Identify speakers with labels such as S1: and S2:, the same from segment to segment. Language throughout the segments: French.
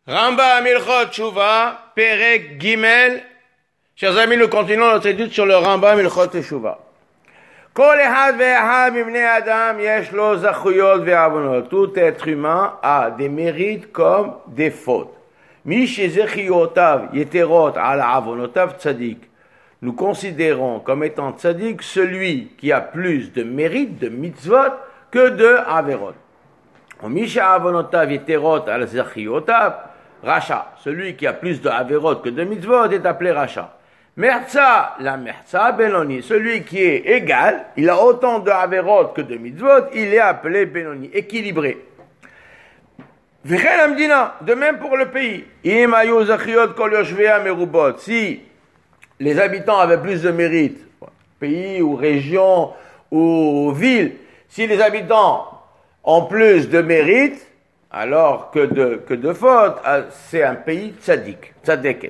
S1: Rambam Ilchot Teshuva, Perek Gimel. Chers amis, nous continuons notre étude sur le Rambam Ilchot Teshuva. Kol echad ve'echad mibnei adam yesh lo zachuyot ve'avonot. Tout être humain a des mérites comme des fautes. Mi shezechiyotav yeterot ala avonotav tzadik. Nous considérons comme étant tzadik celui qui a plus de mérites de mitzvot que de averot. Mi she'avonotav yeterot ala zachiyotav Racha, celui qui a plus de averot que de mitzvot est appelé Racha. Merza, la merza, Benoni, celui qui est égal, il a autant de averot que de mitzvot, il est appelé Benoni, équilibré. De même pour le pays. Si les habitants avaient plus de mérite, pays ou région ou ville, si les habitants ont plus de mérite, alors que de fautes, c'est un pays tzadik, tzadeket.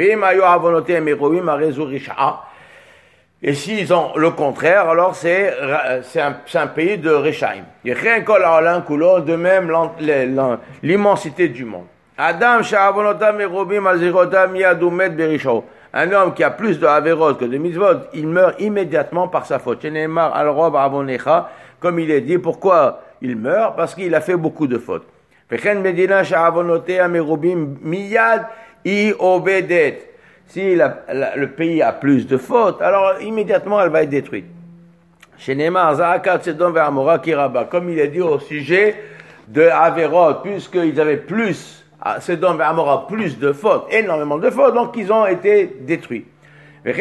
S1: Et s'ils ont le contraire, alors c'est un pays de Rechaim. De même l'immensité du monde. Un homme qui a plus de averot que de mitzvot, il meurt immédiatement par sa faute. Comme il est dit, pourquoi il meurt? Parce qu'il a fait beaucoup de fautes. Si le pays a plus de fautes, alors immédiatement elle va être détruite. Comme il est dit au sujet de Averot, puisqu'ils avaient plus, Sedom et Amora, plus de fautes, énormément de fautes, donc ils ont été détruits. De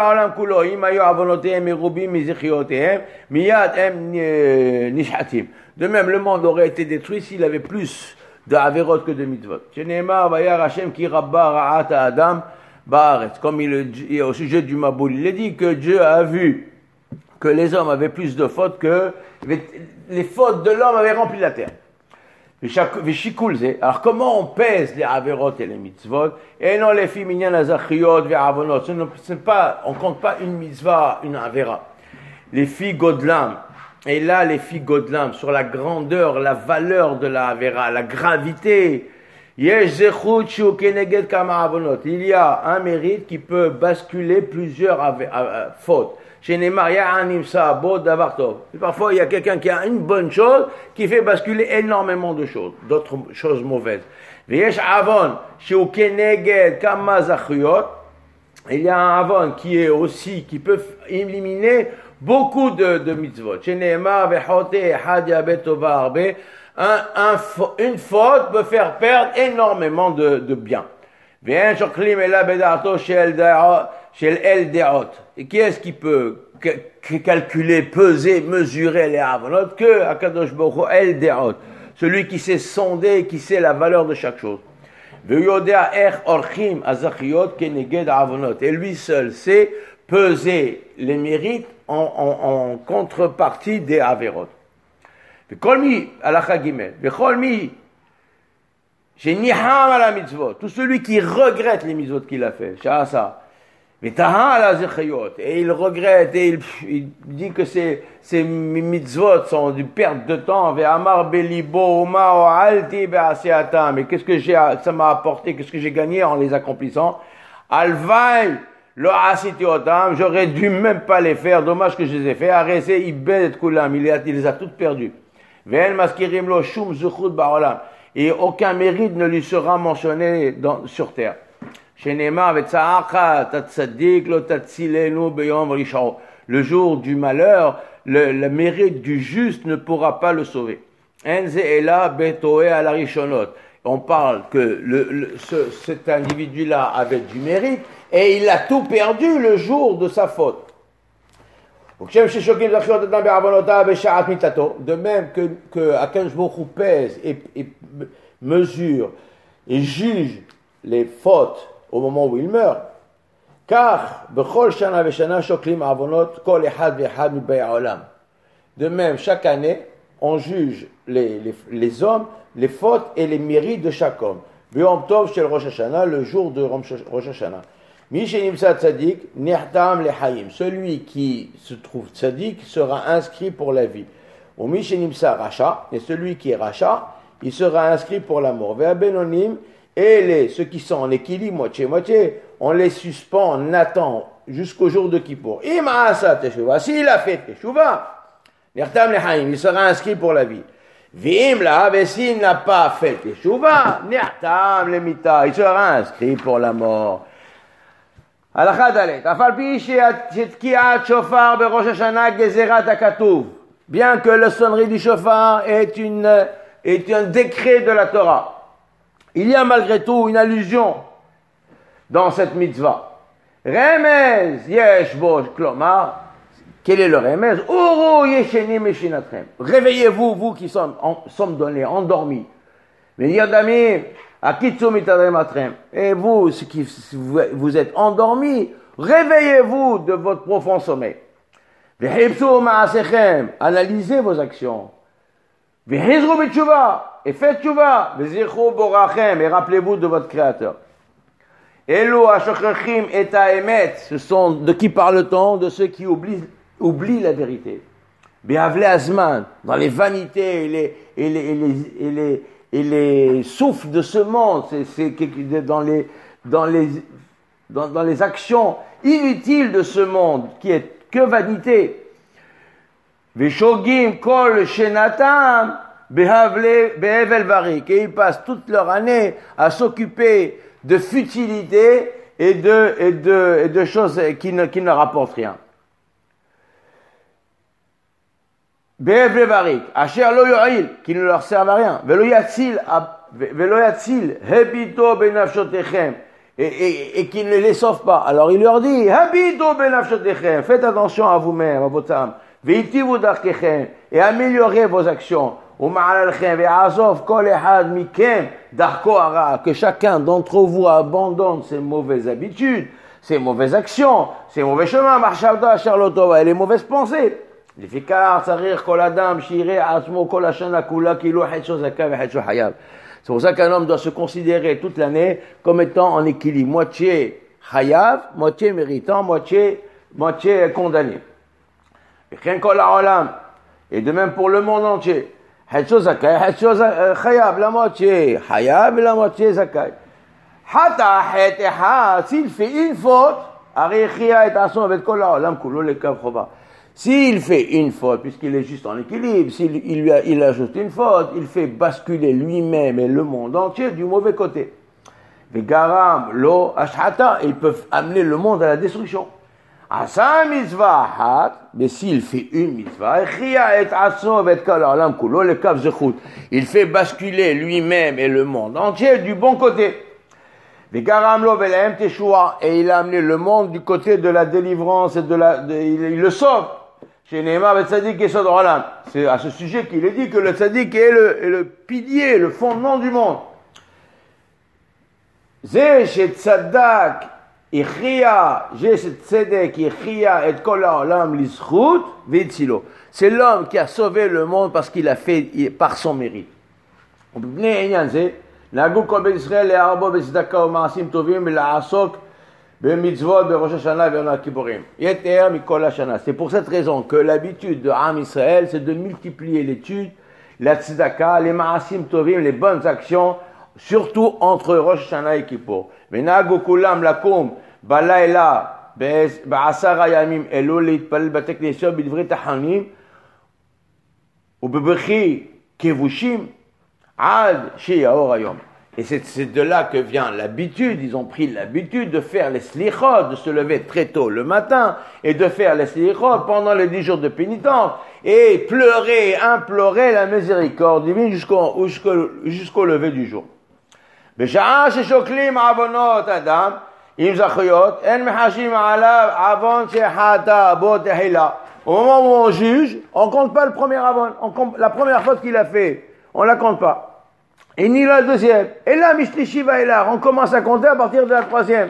S1: même, le monde aurait été détruit s'il avait plus de averot que de mitzvot. Comme il est au sujet du Maboul, il est dit que Dieu a vu que les hommes avaient plus de fautes que les fautes de l'homme avaient rempli la terre. Alors comment on pèse les averot et les mitzvot? Et non les filles minyan azachiyot ve'avonot. On compte pas une mitzvah, une avera. Les filles godlam. Et là, les filles godlam, sur la grandeur, la valeur de la avera, la gravité. Il y a un mérite qui peut basculer plusieurs fautes. Parfois, il y a quelqu'un qui a une bonne chose qui fait basculer énormément de choses, d'autres choses mauvaises. Il y a un avon qui est aussi, qui peut éliminer beaucoup de mitzvot. Une faute peut faire perdre énormément de biens. Et qui est-ce qui peut calculer, peser, mesurer les avonot que Akadosh Baruch Hu El De'ot, celui qui sait sonder, qui sait la valeur de chaque chose. Et lui seul sait peser les mérites en contrepartie des averot. Tout celui qui regrette les mitzvot qu'il a fait, et il regrette et il dit que ces mitzvot sont du perte de temps. Mais qu'est-ce que ça m'a apporté, qu'est-ce que j'ai gagné en les accomplissant? Alvaï lo asiti otam, j'aurais dû même pas les faire, dommage que je les ai fait. Arrêtez, il les a toutes perdues. Et aucun mérite ne lui sera mentionné sur terre. Le jour du malheur, le mérite du juste ne pourra pas le sauver. On parle que cet individu-là avait du mérite et il a tout perdu le jour de sa faute. De même que Akadosh Baruch Hu pèse et mesure et juge les fautes au moment où il meurt. Car, de même, chaque année, on juge les hommes, les fautes et les mérites de chaque homme. Le jour de Rosh Hashanah. Celui qui se trouve tzadik sera inscrit pour la vie. Et celui qui est racha, il sera inscrit pour la mort. Et ceux qui sont en équilibre, moitié-moitié, on les suspend, on attend jusqu'au jour de Kippour. S'il a fait Teshuvah, il sera inscrit pour la vie. S'il n'a pas fait Teshuvah, il sera inscrit pour la mort. Bien que la sonnerie du shofar est un décret de la Torah, il y a malgré tout une allusion dans cette mitzvah. Remez yesh bo klomar. Quel est le remez? Uru yesheni meshinatrem. Réveillez-vous, vous qui sommes donnés, endormis. Mais yadamim akitsu mitadrematrem. Et vous, qui vous êtes endormis, réveillez-vous de votre profond sommeil. Vehipsu ma'asechem. Analysez vos actions. Vehizru b'tshuva. Et faites tchouva, v'zirchou borachem, et rappelez-vous de votre Créateur. Elu hashochrechim et ha'emet, ce sont de qui parle-t-on? De ceux qui oublient la vérité. Behavle azman, dans les vanités et les souffles de ce monde, dans les actions inutiles de ce monde, qui est que vanité. V'shogim kol shenatam, et ils passent toute leur année à s'occuper de futilités et de choses qui ne rapportent rien. Qui ne leur servent à rien. Et qui ne les sauvent pas. Alors il leur dit, faites attention à vous-même, à votre âme. Et améliorez vos actions. Que chacun d'entre vous abandonne ses mauvaises habitudes, ses mauvaises actions, ses mauvais chemins, et les mauvaises pensées. C'est pour ça qu'un homme doit se considérer toute l'année comme étant en équilibre, moitié chayav, moitié méritant, moitié condamné. Et de même pour le monde entier. La moitié chayav et la moitié zakai. S'il fait une faute, s'il fait une faute, puisqu'il est juste en équilibre, il ajoute une faute, il fait basculer lui-même et le monde entier du mauvais côté. Les garam, l'eau, ashata, ils peuvent amener le monde à la destruction. Mais s'il fait une mitzvah, il fait basculer lui-même et le monde entier du bon côté. Et il a amené le monde du côté de la délivrance et il le sauve. C'est à ce sujet qu'il est dit que le tzaddik est le pilier, le fondement du monde. C'est l'homme qui a sauvé le monde parce qu'il a fait par son mérite. C'est pour cette raison que l'habitude de Am Israël, c'est de multiplier l'étude, la tzedaka, les ma'asim tovim, les bonnes actions, surtout entre Rosh Hashanah et Kippour. Venagu kulam lakum balayla ba'asara yamim elo leitpalel bate knesiyot b'divrei tachanim ubebechi kevushim ad sheyaor hayom. Et c'est de là que vient l'habitude, ils ont pris l'habitude de faire les slichot, de se lever très tôt le matin, et de faire les slichot pendant les 10 jours de pénitence, et pleurer, implorer la miséricorde divine jusqu'au lever du jour. Au moment où on juge, on compte pas le premier avon, la première faute qu'il a fait, on la compte pas. Et ni la deuxième. Et là, Mishlishi va là. On commence à compter à partir de la troisième.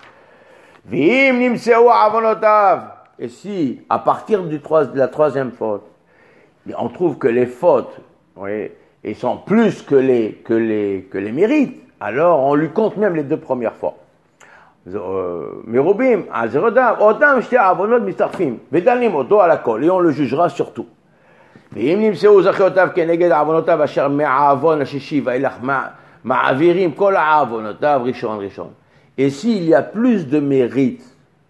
S1: Et si, à partir de la troisième faute, on trouve que les fautes, ils sont plus que les mérites, alors on lui compte même les 2 premières fois. Merubim, Azerodam, Otam, Shte Avonot, Mistarfim, Vedalim, Oto, à la colle, et on le jugera surtout. ואם נמצאו זכיותיו כנגד עוונותיו אשר מהעוון השישי ואילך Ma'avirim kol ha'avonotav rishon rishon. Et s'il y a plus de mérite,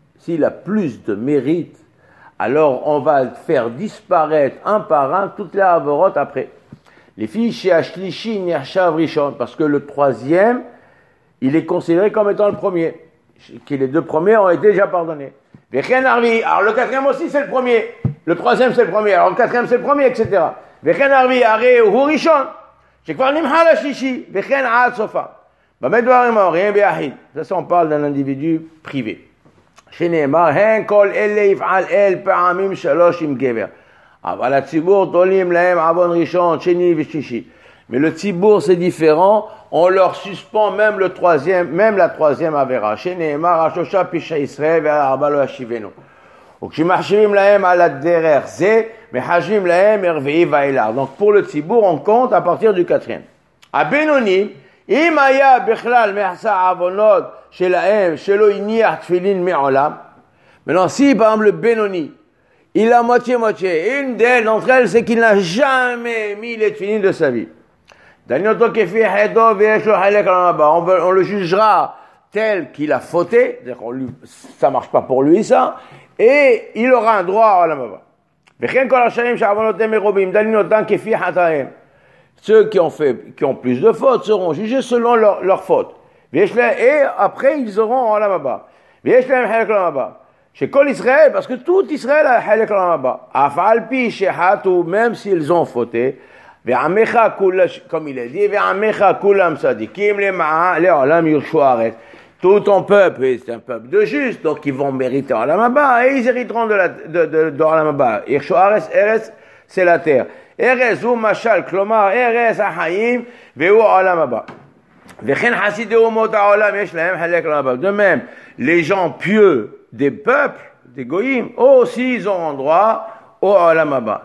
S1: alors on va faire disparaître un par un toutes les avorot après. Les filles chez Ashlishi Nirchav Rishon, parce que le troisième, il est considéré comme étant le premier, que les deux premiers ont été déjà pardonnés. Vechen Arvi, alors le quatrième aussi c'est le premier, le troisième c'est le premier, alors le quatrième c'est le premier, etc. Vechen Arvi, Are Hu Rishon, שכבר נמחל השלישי, וכן עד סופה. במה דברים אומרים ביחיד? זה on parle d'un individu privé. שנאמר, הן כל אלה יפעל אל פעמים שלוש עם גבר. אבל הציבור תולים להם עוון ראשון, שני ושלישי. Mais le ציבור c'est différent, on leur suspend même la troisième עבירה. שנאמר, השלושה פשעי ישראל והארבע לא ישיבנו. וכשמחשיבים להם על הדרך זה, מחשבים להם הרביעי ואילך. Donc pour le ציבור, on compte à partir du quatrième. הבינוני, אם היה בכלל מחסה עוונות שלהם, שלא הניח תפילין מעולם, maintenant si par exemple le Benoni, il a moitié, une d'entre elles c'est qu'il n'a jamais mis les tefilin de sa vie. On le jugera tel qu'il a fauté, c'est-à-dire ça marche pas pour lui ça, et il aura un droit à Olam Haba. Ceux qui ont plus de fautes seront jugés selon leurs fautes. Et après ils auront Olam Haba. Chez Kol Israël, parce que tout Israël a Halek Olam Haba. Afal pi shehatu, même s'ils ont fauté, comme il a dit, tout ton peuple est un peuple de justes, donc ils vont mériter Olam Haba, et ils hériteront de Olam Haba. Irshu Aretz, Eretz, c'est la terre. Eretz ou Mashal, Klomar, Eretz Ahayim, Veu Olam Haba. De même, les gens pieux des peuples, des goïms, aussi ils auront droit au Olam Haba.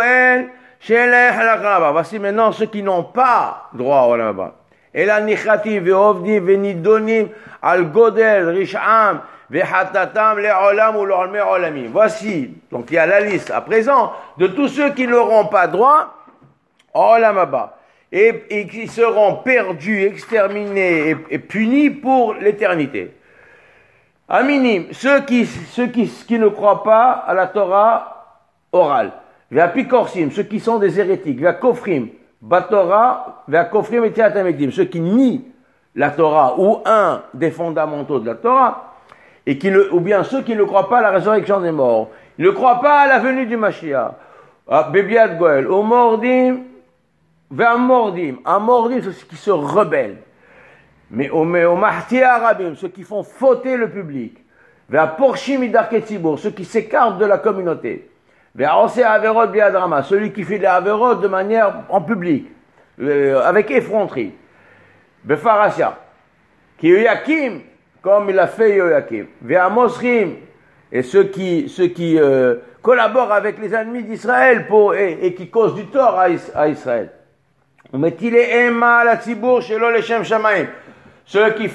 S1: Voici maintenant ceux qui n'ont pas droit au Olam Haba. אלא ניחתים ועובדים ונידונים על גודל רשעם וחטאתם לעולם ולעולמי עולמים. Voici, donc il y a la liste à présent de tous ceux qui n'auront pas droit au Olam Haba et qui seront perdus, exterminés et punis pour l'éternité. Aminim, ceux qui ne croient pas à la Torah orale. Ve'apikorsim, ceux qui sont des hérétiques. Ve'akofrim, Batora, Ve'akofrim et Tiatamedim, ceux qui nient la Torah ou un des fondamentaux de la Torah, ou bien ceux qui ne croient pas à la résurrection des morts. Ils ne croient pas à la venue du Mashiach. Bebiat Goel, au mordim, Ve'amordim, amordim, ceux qui se rebellent. Mais au mahti arabim, ceux qui font fauter le public. Vers porchim idarke tzibur, ceux qui s'écartent de la communauté. Vers ose averot biadrama, celui qui fait des averot de manière en public, avec effronterie. Befarasia, qui Yoyakim, comme il a fait Yoyakim. Vers mosrim, et ceux qui collaborent avec les ennemis d'Israël et qui causent du tort à Israël. Umetile ema la tzibur shelo leshem shamayim. Ceux qui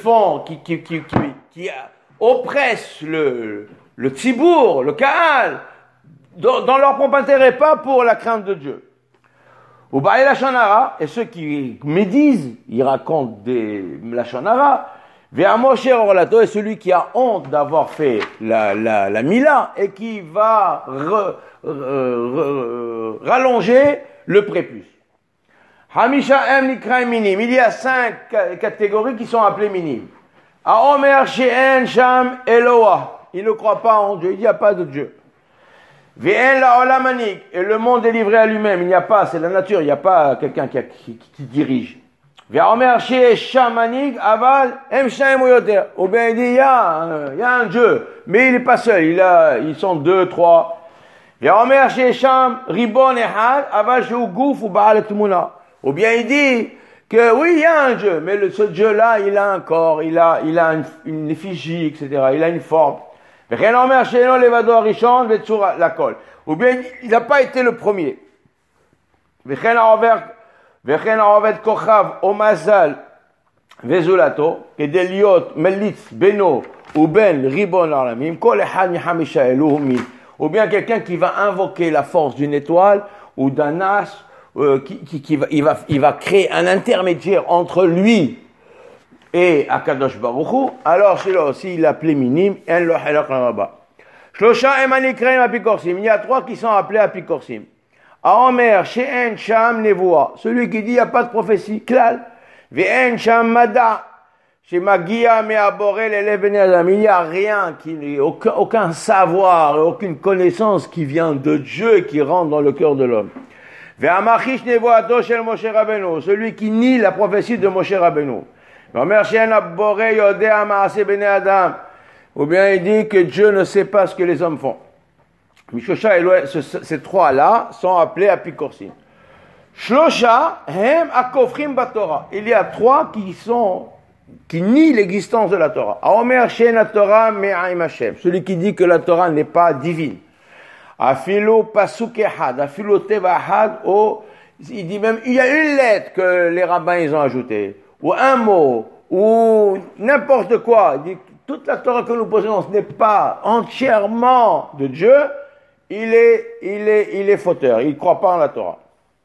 S1: oppressent le tzibour, le Kaal, dans leur propre intérêt, pas pour la crainte de Dieu. Ou Baal Lashon Hara, et ceux qui médisent, ils racontent des Lashon Hara, vers Moshe Orlato, est celui qui a honte d'avoir fait la Mila et qui va rallonger le prépuce. Hamisha em nikra minim. Il y a 5 catégories qui sont appelées minim. Aomer she'en sham Eloah. Il ne croit pas en Dieu. Il n'y a pas de Dieu. Ve'en la olamanik. Et le monde est livré à lui-même. Il n'y a pas, c'est la nature. Il n'y a pas quelqu'un qui dirige. Ve'omer she'en shamanik aval em shaim uyoter. Ou bien il dit, il y a un Dieu. Mais il n'est pas seul. Ils sont 2, 3. Ve'omer she'en sham ribon ehad aval she'u guf ou ba'al tmuna. Ou bien il dit que oui, il y a un Dieu, mais ce Dieu-là, il a un corps, il a une effigie, etc. Il a une forme. Ou bien il n'a pas été le premier. Ou bien quelqu'un qui va invoquer la force d'une étoile, ou d'un as, il va créer un intermédiaire entre lui et Akadosh Baruch Hu, alors celui-là aussi, il est appelé minim, en lo halak là-bas. Shlosha emanikreim apikorsim. Il y a 3 qui sont appelés apikorsim. Aomer, she'en sham nevoa. Celui qui dit, il n'y a pas de prophétie, klal. Ve'en sham mada. Chez Magia, Me'aborel, Elev Ben Adam. Il n'y a rien, aucun savoir, aucune connaissance qui vient de Dieu et qui rentre dans le cœur de l'homme. Ve'amachish nevoato shel Moshe Rabbeinu. Celui qui nie la prophétie de Moshe Rabbeinu. Ve'omer she'en aborel yodea ma'aseh Ben Adam. Ou bien il dit que Dieu ne sait pas ce que les hommes font. Mishosha et ces 3-là sont appelés apikorsim. Shlosha hem akofrim batorah. Il y a 3 qui nient l'existence de la Torah. Aomer she'en Torah me'aim Hashem. Celui qui dit que la Torah n'est pas divine. Afilo pasuk ehad, afilo teva ehad, il dit même, il y a une lettre que les rabbins ils ont ajoutée, ou un mot, ou n'importe quoi. Il dit, toute la Torah que nous possédons, ce n'est pas entièrement de Dieu, il est fauteur, il ne croit pas en la Torah.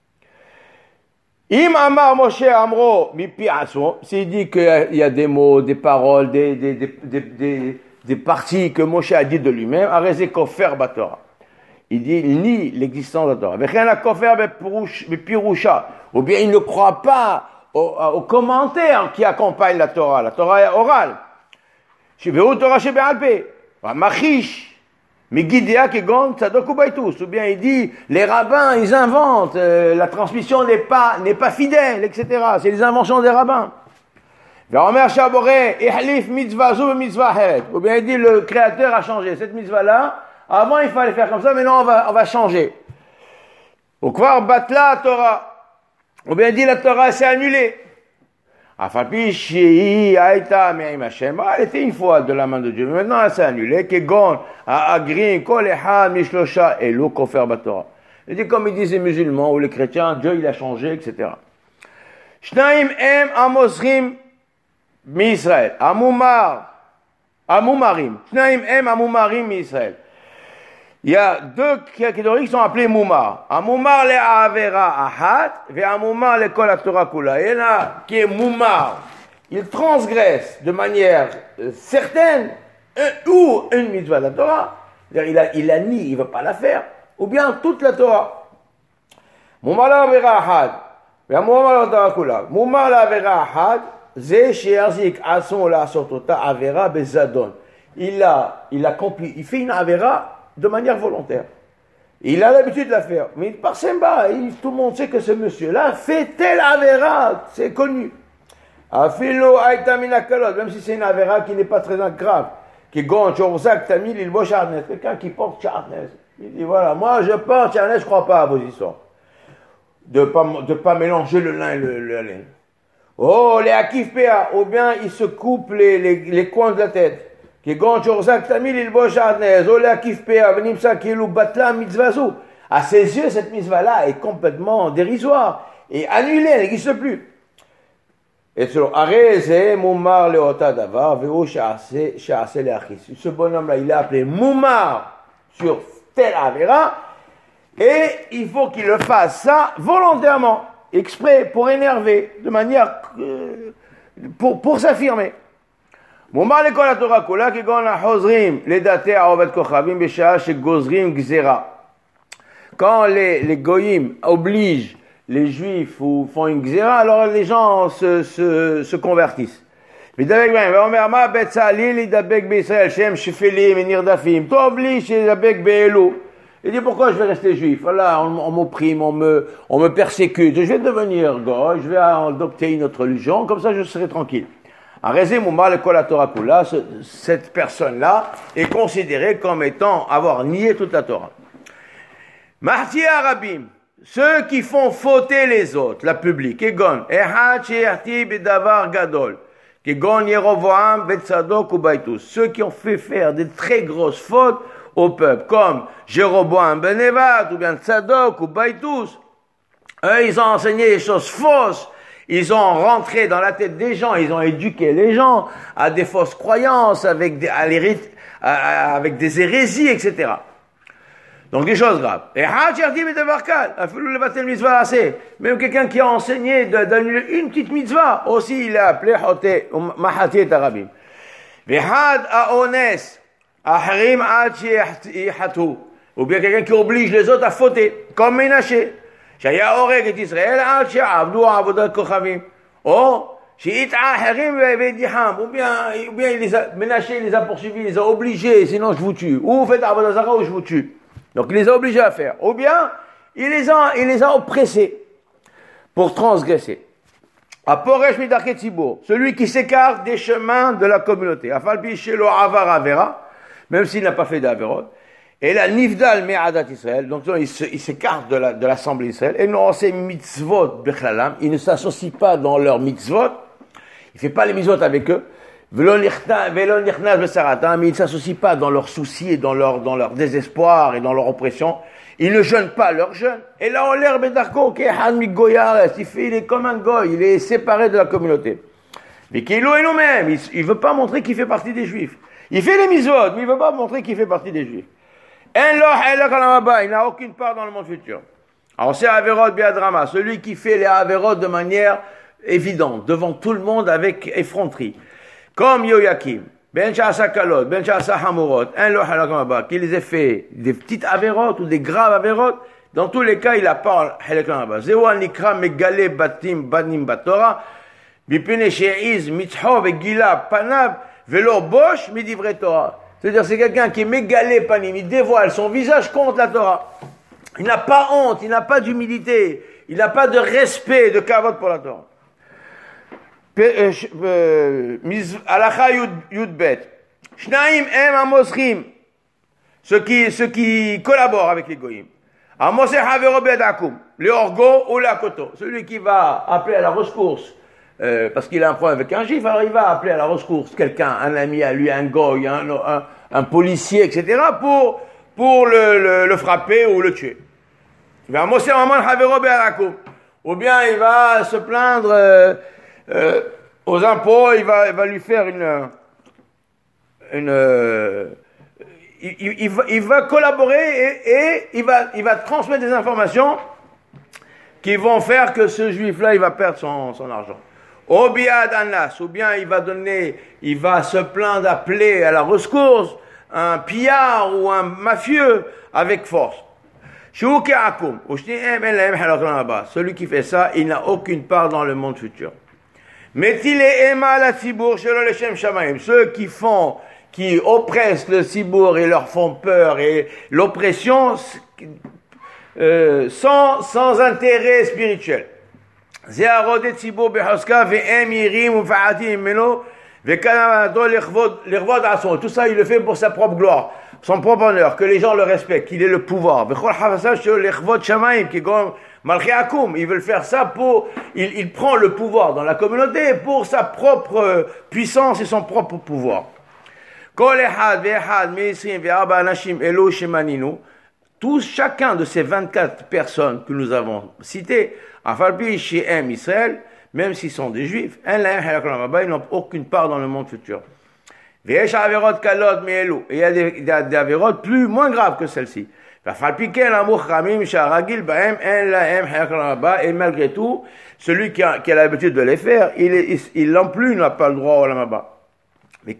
S1: Im amar Moshe amro mipi aso, s'il dit qu'il y a des mots, des paroles, des parties que Moshe a dit de lui-même, arrêtez kofer batorah. Il dit, il nie l'existence de la Torah. Vechena kofer bepirusha, ou bien il ne croit pas aux commentaires qui accompagnent la Torah. La Torah est orale. Shiveu Torah shebe'alpe, machish. Megidéa kegon tzadok ubaitus. Ou bien il dit, les rabbins, ils inventent, la transmission n'est pas fidèle, etc. C'est les inventions des rabbins. Ve'omer shaboreh, ihlif mitzvah zu mitzvah heret. Ou bien il dit, le créateur a changé. Cette mitzvah-là, avant il fallait faire comme ça, maintenant on va changer. Ou kvar batla Torah. Ou bien il dit, la Torah s'est annulée. Elle était une fois de la main de Dieu, mais maintenant elle s'est annulée. Il dit comme ils disent les musulmans ou les chrétiens, Dieu il a changé, etc. Il y a 2 catégories qui sont appelées Moumar. Moumar le Avera Ahat, et Moumar le Kol Torah Kula. Il y en a qui est Moumar. Il transgresse de manière certaine ou une mitzvah de la Torah. Il a nie, il ne veut pas la faire. Ou bien toute la Torah. Moumar le Avera Ahat, et Moumar le Torah Kula. Moumar le Avera Ahat, Ze Shearzik Ason la Sortota Avera Bezadon. Il accomplit, il fait une Avera de manière volontaire. Il a l'habitude de la faire. Mais par Semba, tout le monde sait que ce monsieur-là fait telle avéra. C'est connu. Afilo aitamina kalot, même si c'est une avéra qui n'est pas très grave. Qui gonne, chorzak, tamil, il boit charnes. Quelqu'un qui porte charnes. Il dit voilà, moi je porte charnes, je ne crois pas à vos histoires. De pas mélanger le lin et le laine. Oh, les akif pea, ou bien il se coupe les coins de la tête. À ses yeux, cette mitzvah-là est complètement dérisoire et annulée, elle n'existe plus. Et selon Moumar Leota Davar, ce bonhomme-là, il est appelé Moumar sur tel Avera, et il faut qu'il le fasse ça volontairement, exprès, pour énerver, de manière pour s'affirmer. Moumar le Kol Torah Kula qui gon la hozrim les dater à Ovet Kochavim b'shaa shegozrim gzera. Quand les goyim obligent les juifs ou font une gzera, alors les gens se convertissent. Vidavek ben, ve'omer ma betzalil idabek be'Israël shem shefelim et nirdafim. T'obliges idabek be'elu. Il dit pourquoi je vais rester juif? Voilà, on m'opprime, on me persécute. Je vais devenir goy, je vais adopter une autre religion, comme ça je serai tranquille. Cette personne-là est considérée comme étant avoir nié toute la Torah. Mahti Arabim, ceux qui font fauter les autres, la publique, Egon, Ehad She'yahti Bedavar Gadol, Egon Yerovoam Betzadok ou Baitus, ceux qui ont fait faire des très grosses fautes au peuple, comme Jéroboam ben Nevat, ou bien Tzadok ou Baitus, eux ils ont enseigné des choses fausses. Ils ont rentré dans la tête des gens, ils ont éduqué les gens à des fausses croyances, avec des hérésies, etc. Donc des choses graves. Et même quelqu'un qui a enseigné d'annuler une petite mitzvah, aussi il a appelé mahati et arabim. Ou bien quelqu'un qui oblige les autres à fauter, comme Ménaché. Ou bien Ménaché les a poursuivis, il les a obligés, sinon je vous tue. Ou faites Avodah Zara ou je vous tue. Donc il les a obligés à faire. Ou bien il les a oppressés pour transgresser. Aporesh midarke tzibur, celui qui s'écarte des chemins de la communauté. Afalpi shelo avar avera, même s'il n'a pas fait d'averot. Et la nifdal me'adat Israël, donc il s'écarte de l'assemblée d'Israël. Et non, ces mitzvot bechlalam, il ne s'associe pas dans leurs mitzvot. Il fait pas les mitzvot avec eux. Velon nichnas besaratan, mais il ne s'associe pas dans leurs soucis et dans leur désespoir et dans leur oppression. Ils ne jeûnent pas leur jeûne. Et là, on l'air bedarko, il est comme un goy, il est séparé de la communauté. Mais qu'il est nous-mêmes, il veut pas montrer qu'il fait partie des Juifs. Il fait les mitzvot, mais il veut pas montrer qu'il fait partie des Juifs. Il n'a aucune part dans le monde futur. Alors c'est Averot Biadrama, celui qui fait les Averot de manière évidente, devant tout le monde avec effronterie. Comme Yoyakim, Ben Sha'asa Kalot, Ben Sha'asa Hamurot, qui les ait fait des petites Averot ou des graves Averot, dans tous les cas, il a pas Halak Lamaba. Zewa Nikra Megale Batim Banim Batora, Bipene She'iz Mitzho Vegila Panav, Velo Bosh Midivre Torah. C'est-à-dire, c'est quelqu'un qui est mégalé panim, il dévoile son visage contre la Torah. Il n'a pas honte, il n'a pas d'humilité, il n'a pas de respect, de kavod pour la Torah. Alacha Yudbet. Shnaim em amoschim. Ceux qui collaborent avec les goyim. Amoseh havero bedakum. Le orgo ou la koto. Celui qui va appeler à la ressource. Parce qu'il a un problème avec un juif, alors il va appeler à la ressource quelqu'un, un ami à lui, un goy, un policier, etc., pour le frapper ou le tuer. Ou bien il va se plaindre aux impôts, il va lui faire il va collaborer et il va transmettre des informations qui vont faire que ce juif-là, il va perdre son argent. Ou bien il va se plaindre d'appeler à la ressource un pillard ou un mafieux avec force. Celui qui fait ça, il n'a aucune part dans le monde futur. Ceux qui oppressent le cibour et leur font peur et l'oppression sans intérêt spirituel. Tout ça, il le fait pour sa propre gloire, son propre honneur, que les gens le respectent, qu'il ait le pouvoir. Il veut faire ça il prend le pouvoir dans la communauté pour sa propre puissance et son propre pouvoir. Chacun de ces 24 personnes que nous avons citées, Israël, même s'ils sont des juifs, ils n'ont aucune part dans le monde futur. Et il y a des avérotes moins graves que celles-ci. Et malgré tout, celui qui a l'habitude de les faire, il non plus n'a pas le droit au lamaba. Et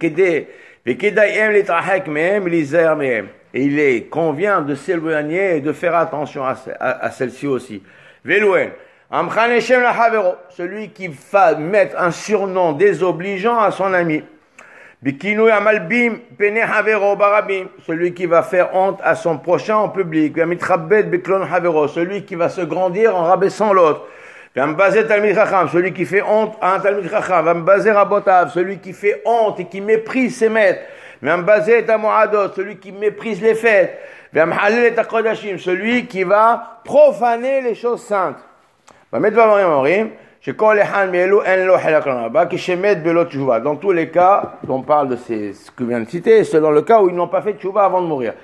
S1: il convient de s'éloigner et de faire attention à celle-ci aussi. Celui qui va mettre un surnom désobligeant à son ami. Celui qui va faire honte à son prochain en public. Celui qui va se grandir en rabaissant l'autre. Celui qui fait honte à un Talmid Chacham. Celui qui fait honte et qui méprise ses maîtres. Celui qui méprise les fêtes. Celui qui va profaner les choses saintes. Dans tous les cas, on parle de ce que vient de citer, c'est dans le cas où ils n'ont pas fait tchouva avant de mourir.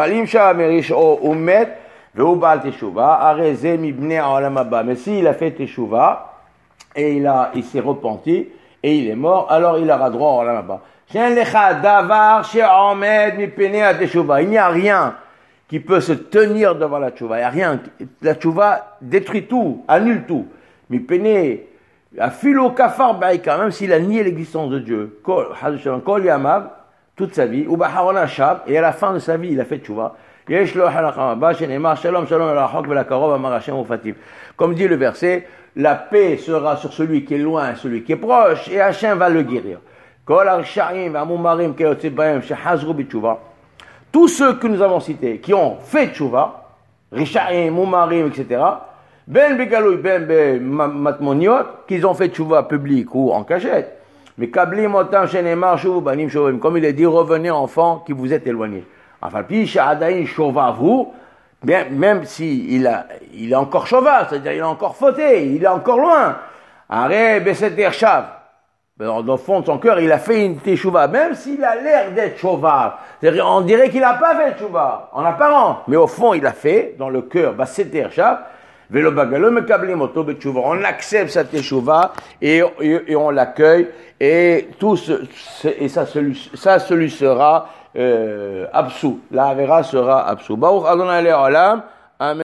S1: Mais s'il a fait tchouva et il s'est repenti et il est mort, alors il aura droit au olam haba. Il n'y a rien qui peut se tenir devant la tchouva. Il n'y a rien. La tchouva détruit tout, annule tout. Mais péné, à philo kafar baïka, même s'il a nié l'existence de Dieu, kol yamav, toute sa vie, ou baharona shab, et à la fin de sa vie, il a fait tchouva. Comme dit le verset, la paix sera sur celui qui est loin et celui qui est proche, et Hachem va le guérir. Tous ceux que nous avons cités, qui ont fait tchouva, Rishaim, Moumarim, etc., ben begaloui, ben matmoniot, qu'ils ont fait tchouva public ou en cachette, mais kablim otam shenemar shuvu banim shovim, comme il est dit, revenez enfants qui vous êtes éloignés. Enfin, puis sha'adain shovavu, même si il est encore chauva, c'est-à-dire il est encore fauté, il est encore loin. Arrête, beseter shav. Dans le fond de son cœur, il a fait une teshuva, même s'il a l'air d'être chauva. C'est-à-dire, on dirait qu'il n'a pas fait teshuva, en apparence. Mais au fond, il a fait, dans le cœur, beseter shav. On accepte sa teshuva et on l'accueille et ça lui sera absous. La avera sera absous. Baruch Adonai Le'olam.